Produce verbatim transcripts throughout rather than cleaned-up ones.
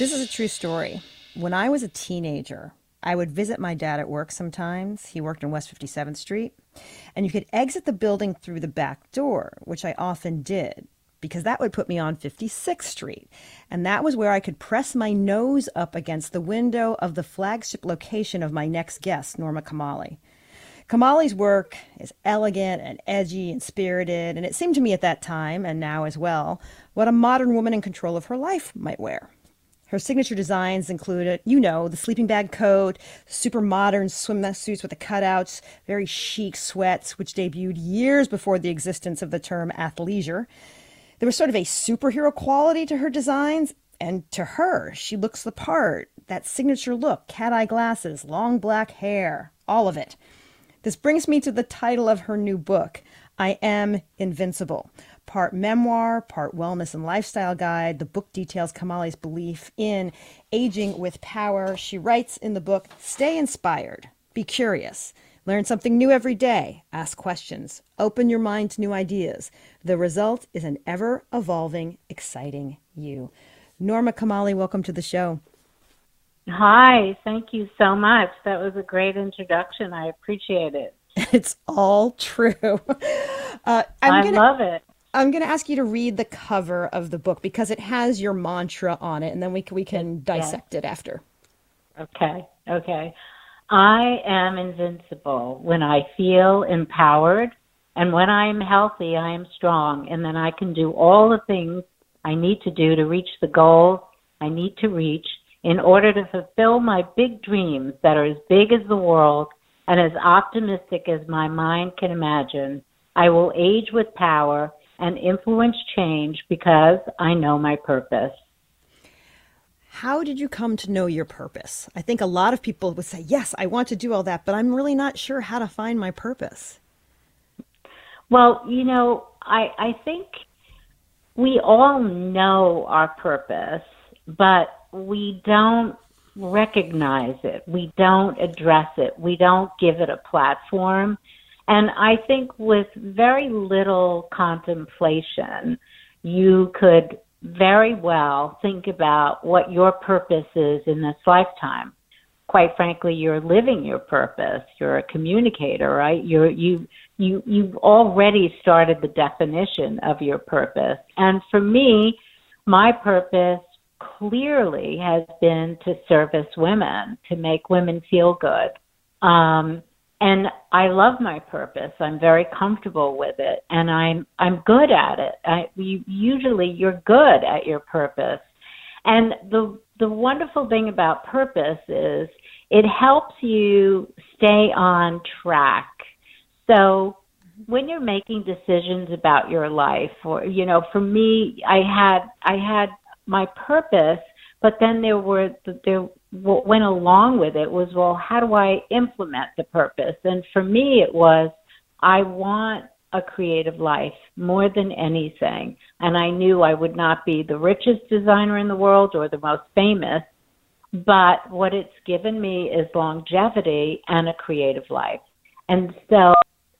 This is a true story. When I was a teenager, I would visit my dad at work sometimes. He worked on West fifty-seventh Street, and you could exit the building through the back door, which I often did because that would put me on fifty-sixth Street. And that was where I could press my nose up against the window of the flagship location of my next guest, Norma Kamali. Kamali's work is elegant and edgy and spirited, and it seemed to me at that time, and now as well, what a modern woman in control of her life might wear. Her signature designs included, you know, the sleeping bag coat, super modern swimsuits with the cutouts, very chic sweats, which debuted years before the existence of the term athleisure. There was sort of a superhero quality to her designs, and to her, she looks the part. That signature look, cat-eye glasses, long black hair, all of it. This brings me to the title of her new book, I Am Invincible. Part memoir, part wellness and lifestyle guide. The book details Kamali's belief in aging with power. She writes in the book, stay inspired, be curious, learn something new every day, ask questions, open your mind to new ideas. The result is an ever-evolving, exciting you. Norma Kamali, welcome to the show. Hi, thank you so much. That was a great introduction. I appreciate it. It's all true. Uh, I'm I gonna, love it. I'm going to ask you to read the cover of the book because it has your mantra on it, and then we can, we can dissect yes. it after. Okay, okay. I am invincible when I feel empowered, and when I am healthy, I am strong, and then I can do all the things I need to do to reach the goals I need to reach in order to fulfill my big dreams that are as big as the world and as optimistic as my mind can imagine. I will age with power and influence change because I know my purpose. How did you come to know your purpose? I think a lot of people would say, yes, I want to do all that, but I'm really not sure how to find my purpose. Well, you know, I, I think we all know our purpose, but we don't recognize it. We don't address it. We don't give it a platform. And I think with very little contemplation, you could very well think about what your purpose is in this lifetime. Quite frankly, you're living your purpose. You're a communicator, right? You're, you, you, you've already started the definition of your purpose. And for me, my purpose clearly has been to service women, to make women feel good. Um, and I love my purpose. I'm very comfortable with it, and I'm I'm good at it. I, you, usually, you're good at your purpose. And the the wonderful thing about purpose is it helps you stay on track. So when you're making decisions about your life, or you know, for me, I had I had my purpose, but then there were there what went along with it was, well, how do I implement the purpose? And for me, it was, I want a creative life more than anything. And I knew I would not be the richest designer in the world or the most famous, but what it's given me is longevity and a creative life. And so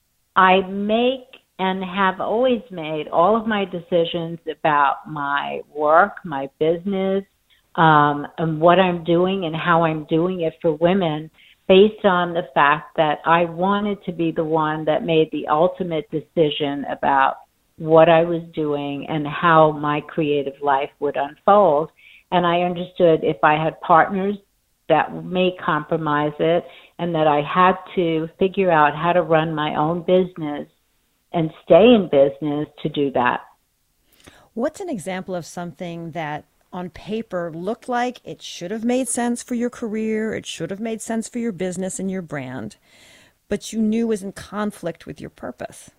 I make and have always made all of my decisions about my work, my business, um, and what I'm doing and how I'm doing it for women based on the fact that I wanted to be the one that made the ultimate decision about what I was doing and how my creative life would unfold. And I understood if I had partners that may compromise it and that I had to figure out how to run my own business and stay in business to do that. What's an example of something that on paper looked like it should have made sense for your career, it should have made sense for your business and your brand, but you knew was in conflict with your purpose?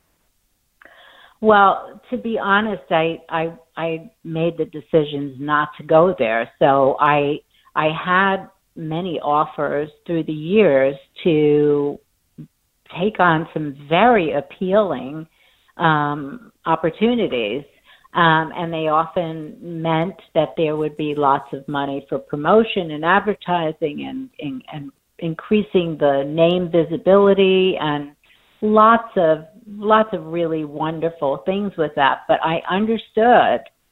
Well, to be honest, I, I, I made the decisions not to go there. So I, I had many offers through the years to take on some very appealing um, opportunities. Um, and they often meant that there would be lots of money for promotion and advertising and, and, and increasing the name visibility and lots of lots of really wonderful things with that. But I understood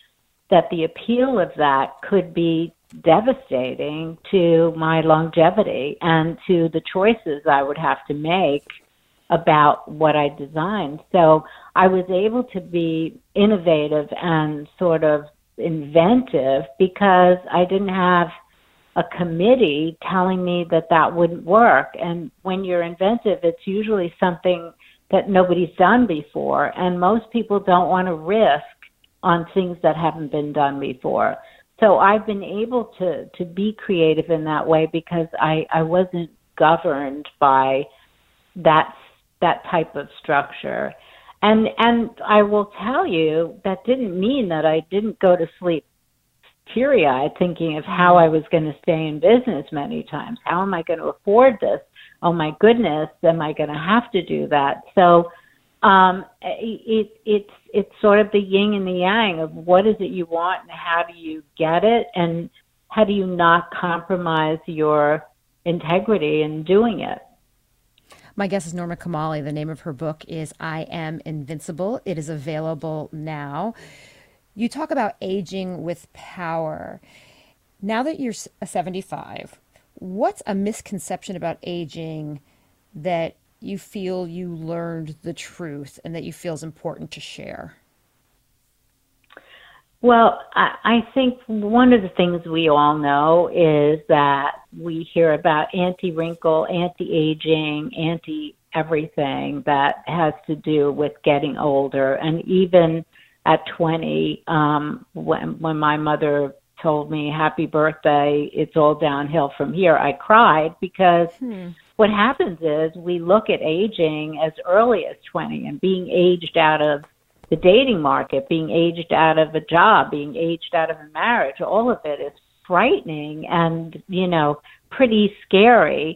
that the appeal of that could be devastating to my longevity and to the choices I would have to make about what I designed. So I was able to be innovative and sort of inventive because I didn't have a committee telling me that that wouldn't work. And when you're inventive, it's usually something that nobody's done before. And most people don't want to risk on things that haven't been done before. So I've been able to, to be creative in that way because I, I wasn't governed by that that type of structure. And and I will tell you, that didn't mean that I didn't go to sleep teary-eyed thinking of how I was going to stay in business many times. How am I going to afford this? Oh, my goodness, am I going to have to do that? So um, it, it's it's sort of the yin and the yang of what is it you want and how do you get it, and how do you not compromise your integrity in doing it. My guest is Norma Kamali. The name of her book is I Am Invincible. It is available now. You talk about aging with power. Now that you're seventy-five, what's a misconception about aging that you feel you learned the truth and that you feel is important to share? Well, I, I think one of the things we all know is that we hear about anti-wrinkle, anti-aging, anti-everything that has to do with getting older. And even at twenty, um, when, when my mother told me, happy birthday, it's all downhill from here, I cried because hmm. what happens is we look at aging as early as twenty and being aged out of the dating market, being aged out of a job, being aged out of a marriage. All of it is frightening and, you know, pretty scary.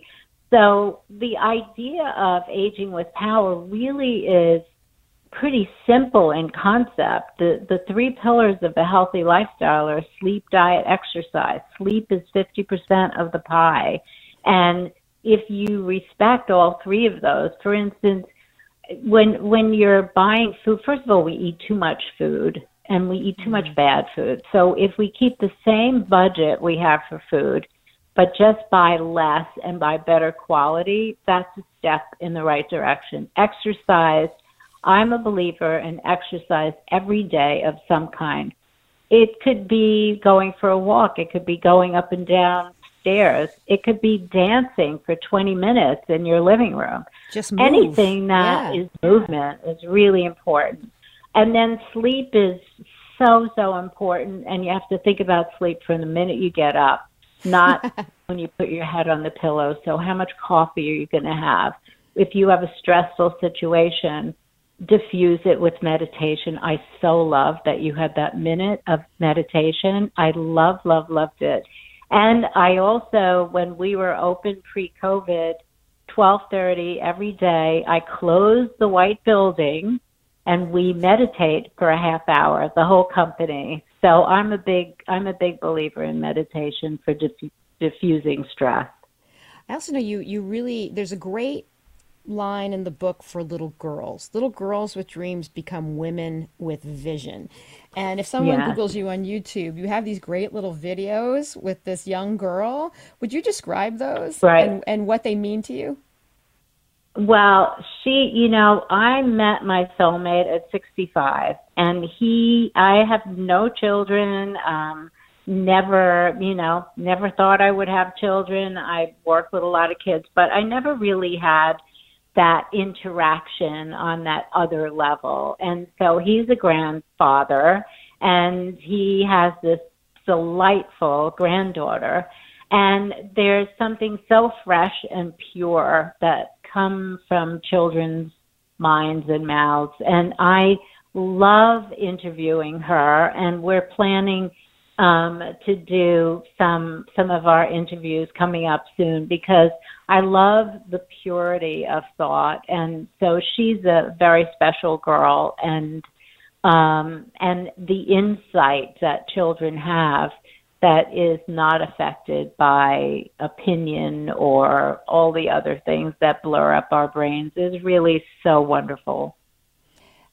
So the idea of aging with power really is pretty simple in concept. The the three pillars of a healthy lifestyle are sleep, diet, exercise. Sleep is fifty percent of the pie. And if you respect all three of those, for instance, when when you're buying food, first of all, we eat too much food and we eat too much bad food. So if we keep the same budget we have for food, but just buy less and buy better quality, that's a step in the right direction. Exercise. I'm a believer in exercise every day of some kind. It could be going for a walk. It could be going up and down stairs. It could be dancing for twenty minutes in your living room. Just move. Anything that yeah. is movement is really important. And then sleep is so, so important. And you have to think about sleep from the minute you get up, not when you put your head on the pillow. So how much coffee are you going to have? If you have a stressful situation, diffuse it with meditation. I so love that you had that minute of meditation. I love, love, loved it. And I also, when we were open pre-COVID, twelve thirty every day, I closed the white building and we meditate for a half hour, the whole company. So I'm a big, I'm a big believer in meditation for diff- diffusing stress. I also know you, you really, there's a great line in the book for little girls. Little girls with dreams become women with vision. And if someone Yes. Googles you on YouTube, you have these great little videos with this young girl. Would you describe those Right. and, and what they mean to you? Well, she, you know, I met my soulmate at sixty-five, and he, I have no children, um, never, you know, never thought I would have children. I worked with a lot of kids, but I never really had that interaction on that other level. And so he's a grandfather, and he has this delightful granddaughter. And there's something so fresh and pure that comes from children's minds and mouths. And I love interviewing her, and we're planning um, to do some some of our interviews coming up soon because I love the purity of thought. And so she's a very special girl, and um, and the insight that children have that is not affected by opinion or all the other things that blur up our brains is really so wonderful.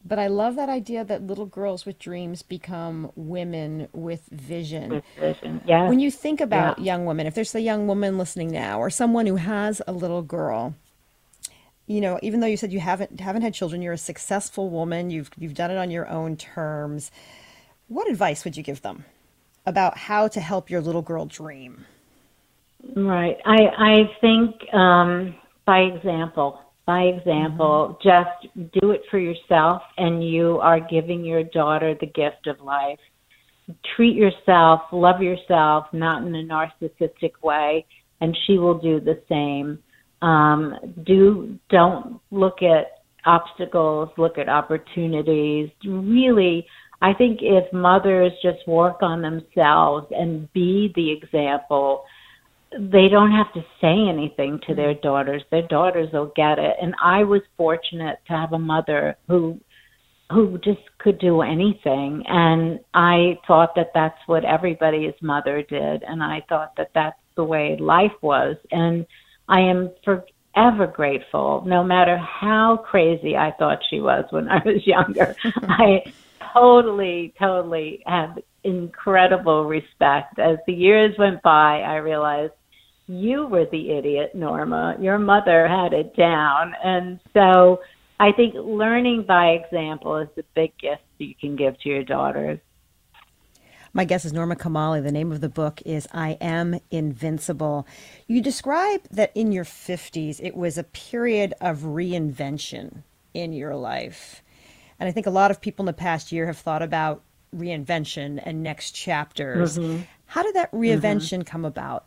But I love that idea that little girls with dreams become women with vision. With vision. Yes. When you think Yeah. about young women, if there's a young woman listening now or someone who has a little girl, you know, even though you said you haven't haven't had children, you're a successful woman, you've you've done it on your own terms. What advice would you give them about how to help your little girl dream? Right. I I think um, by example, by example, just do it for yourself, and you are giving your daughter the gift of life. Treat yourself, love yourself, not in a narcissistic way, and she will do the same. Um, do don't look at obstacles, look at opportunities. Really, I think if mothers just work on themselves and be the example, they don't have to say anything to their daughters. Their daughters will get it. And I was fortunate to have a mother who who just could do anything. And I thought that that's what everybody's mother did. And I thought that that's the way life was. And I am forever grateful, no matter how crazy I thought she was when I was younger. I totally, totally have incredible respect. As the years went by, I realized you were the idiot, Norma. Your mother had it down. And so I think learning by example is the big gift you can give to your daughters. My guest is Norma Kamali. The name of the book is I Am Invincible. You describe that in your fifties, it was a period of reinvention in your life. And I think a lot of people in the past year have thought about reinvention and next chapters. Mm-hmm. How did that reinvention mm-hmm. come about?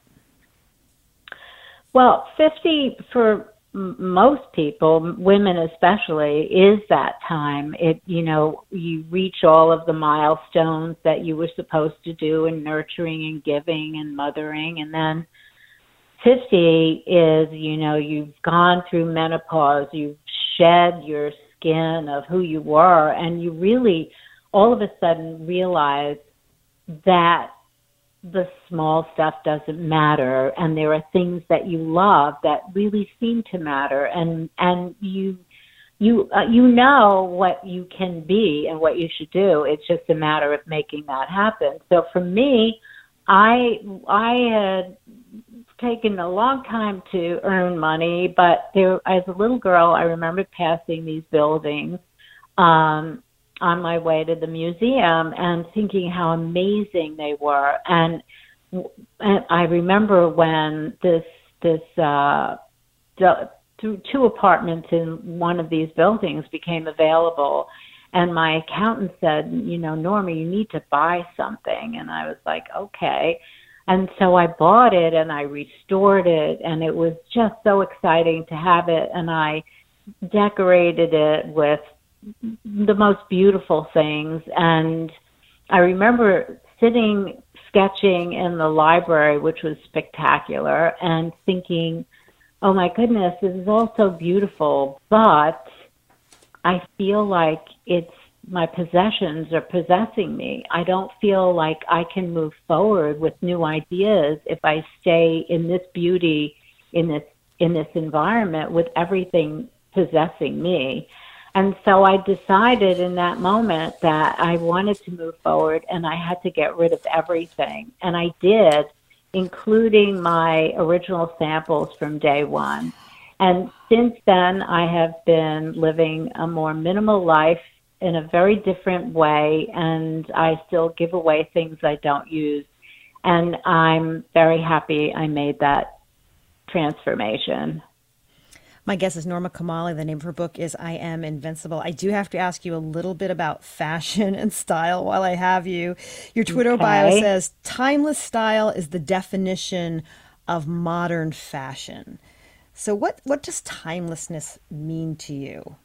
Well, fifty for most people, women especially, is that time. It, you know, you reach all of the milestones that you were supposed to do in nurturing and giving and mothering. And then fifty is, you know, you've gone through menopause, you've shed your skin of who you were, and you really all of a sudden realize that the small stuff doesn't matter, and there are things that you love that really seem to matter, and and you you uh, you know what you can be and what you should do. It's just a matter of making that happen. So for me, I I had taken a long time to earn money, but there, as a little girl, I remember passing these buildings um, on my way to the museum and thinking how amazing they were. And, and I remember when this this uh, the, two apartments in one of these buildings became available, and my accountant said, you know, Norma, you need to buy something. And I was like, okay. And so I bought it and I restored it, and it was just so exciting to have it. And I decorated it with the most beautiful things. And I remember sitting sketching in the library, which was spectacular, and thinking, oh my goodness, this is all so beautiful, but I feel like it's my possessions are possessing me. I don't feel like I can move forward with new ideas if I stay in this beauty, in this in this environment with everything possessing me. And so I decided in that moment that I wanted to move forward, and I had to get rid of everything. And I did, including my original samples from day one. And since then, I have been living a more minimal life in a very different way, and I still give away things I don't use. And I'm very happy I made that transformation. My guest is Norma Kamali. The name of her book is I Am Invincible. I do have to ask you a little bit about fashion and style while I have you. Your Twitter Okay. bio says, timeless style is the definition of modern fashion. So what, what does timelessness mean to you?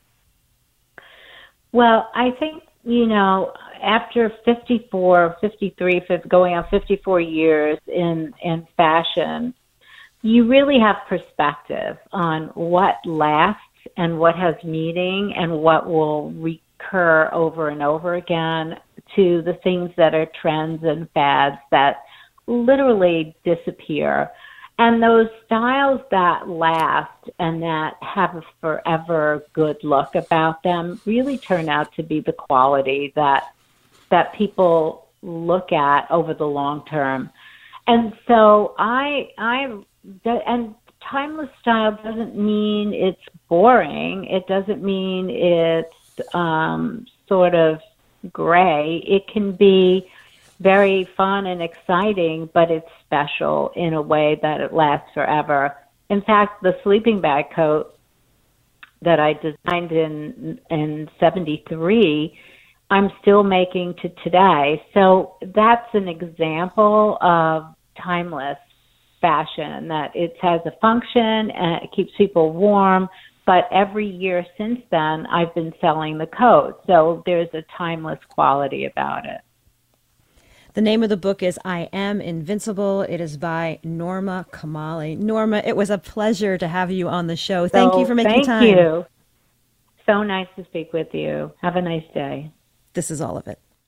Well, I think, you know, after fifty-four, fifty-three, going on fifty-four years in, in fashion, you really have perspective on what lasts and what has meaning and what will recur over and over again, to the things that are trends and fads that literally disappear. And those styles that last and that have a forever good look about them really turn out to be the quality that that people look at over the long term. And so I I and timeless style doesn't mean it's boring. It doesn't mean it's um, sort of gray. It can be very fun and exciting, but it's special in a way that it lasts forever. In fact, the sleeping bag coat that I designed in in seventy-three, I'm still making to today. So that's an example of timeless fashion, that it has a function and it keeps people warm. But every year since then, I've been selling the coat. So there's a timeless quality about it. The name of the book is I Am Invincible. It is by Norma Kamali. Norma, it was a pleasure to have you on the show. Thank so, you for making thank time. Thank you. So nice to speak with you. Have a nice day. This is all of it.